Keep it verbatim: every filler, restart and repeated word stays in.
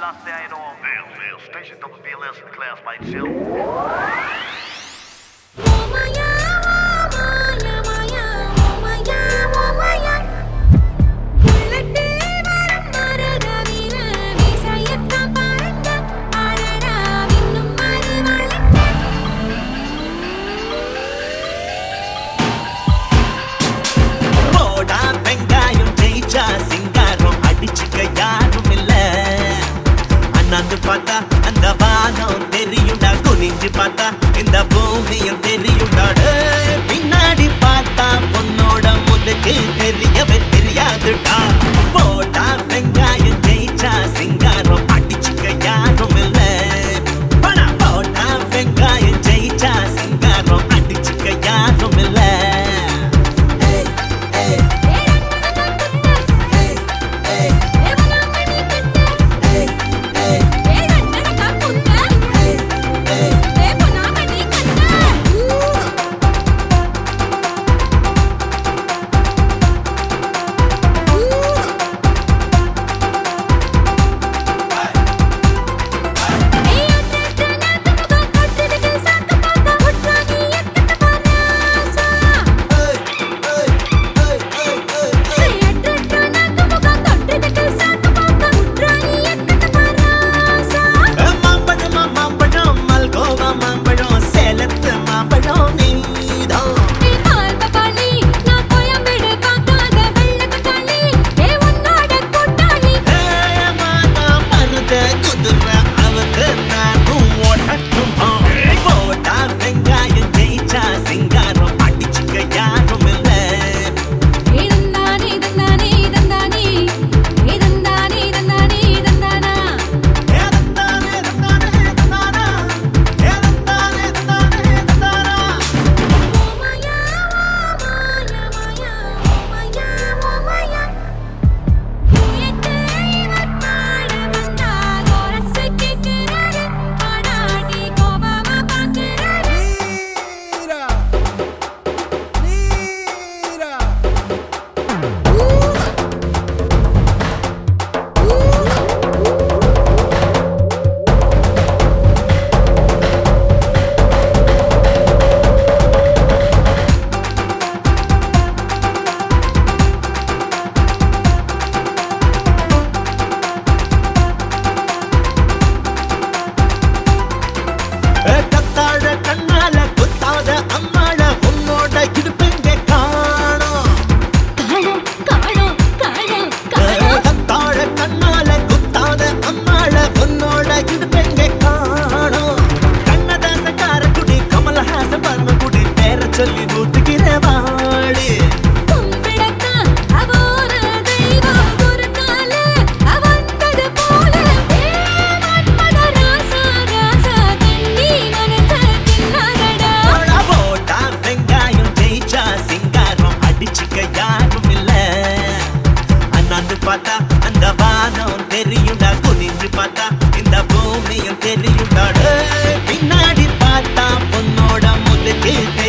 Class C I know. Veil, veil. Station double B L S in the class, mate. Chill. பார்த்தா அந்த வானம் தெரியுண்டா, குனிஞ்சு பார்த்தா இந்த பூமியும் தெரியுண்டா. பின்னாடி பார்த்தா பொண்ணோட முதுக்கு தெரியவே தெரியாதுடா. போட்டா வெங்காயம் ஜெயிச்சா சிங்காரம் அடிச்சுக்க யாரும் இல்ல. போட்டா வெங்காயம் ஜெயிச்சா சிங்காரம் அடிச்சுக்க யாரும் இல்ல. பார்த்தா அந்த வானம் தெரியுண்டா, குனிஞ்சு பார்த்தா இந்த பூமியும் தெரியுண்டா. பின்னாடி பார்த்தா பொண்ணோட முதுகு